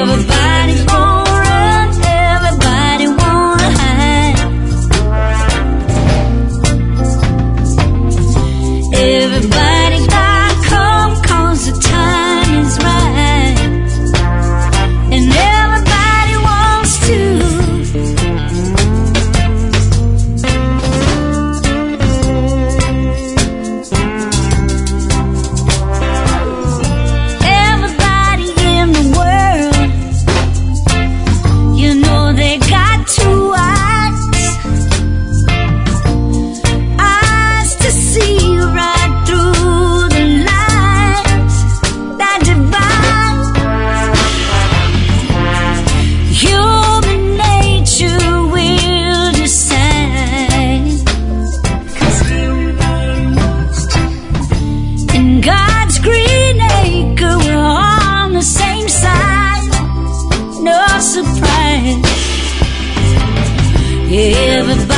Everybody wanna run, everybody wanna hide. Everybody gotta come 'cause the time is right. And everybody wants to. Everybody in the world, you know they got two eyes. Eyes to see right through the lies that divide. Human nature will decide. 'Cause everybody wants to. In God's green acre, we're on the same side. No surprise. Yeah, everybody